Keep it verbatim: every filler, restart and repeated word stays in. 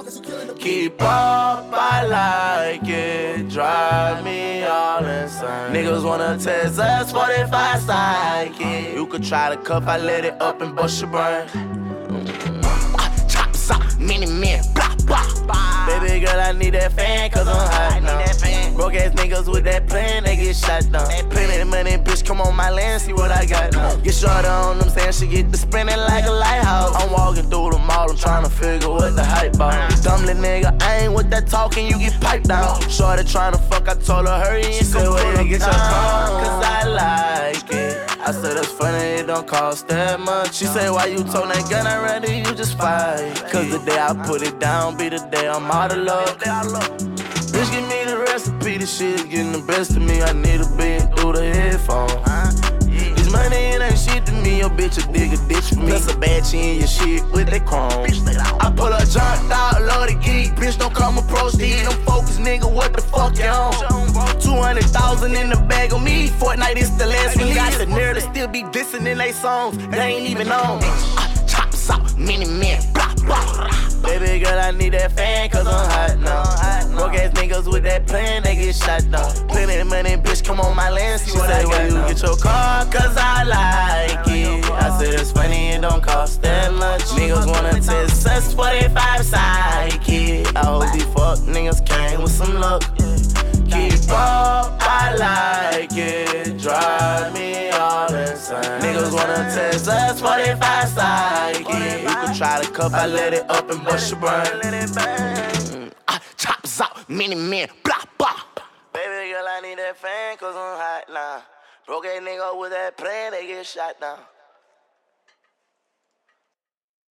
Keep up, I like it, drive me all insane. Niggas wanna test us, forty-five psychic. You could try to cuff, I let it up and bust your brain. I chop us out, many men, blah, blah, blah. Baby girl, I need that fan, cause I'm hot now. Broke ass niggas with that plan, they get shot down. Plenty of money, bitch, come on my land, see what I got now. Get shorter on them, saying she get to spinning like a lighthouse. I'm walking through the mall, I'm trying to figure what the hype about. Dumb little nigga, I ain't with that talking, you get piped down. Shorty trying to fuck, I told her hurry and she said, wait to get your car, cause I like it. I said, that's funny, it don't cost that much. She said, why you told that gun, I'd rather you just fight. Cause the day I put it down, be the day I'm out of luck. Bitch, give me the recipe, this shit is getting the best of me. I need a bed through the headphones. This money, it ain't shit to me, your bitch a dig a ditch for me. Plus a bad she in your shit with that chrome. I pull up junk dog, love the geek. Bitch, don't come approach these, don't focus, nigga, what the fuck you on? two hundred thousand in the bag of me, Fortnite is the last release. Got the nerve to still be dissing in they songs, they ain't even on. I chop us out, many men, blah, blah. Baby girl, I need that fan, cause I'm hot now. Broke ass niggas with that plan, they get shot down. Plenty of money, bitch, come on my land, see what I got. You get your car, cause I like it. I said it's funny, it don't cost that much. Niggas wanna test us, forty-five psychic. I hope these fuck niggas came with some luck. Keep up, I like it, drive me all insane. Niggas wanna test us, forty-five psychic. You can try to cuff, I let it up and bust your brain. Mm, I chop us out, many men, blah, blah. Baby girl, I need that fan, cause I'm hot now. Broke that nigga with that plan, they get shot down.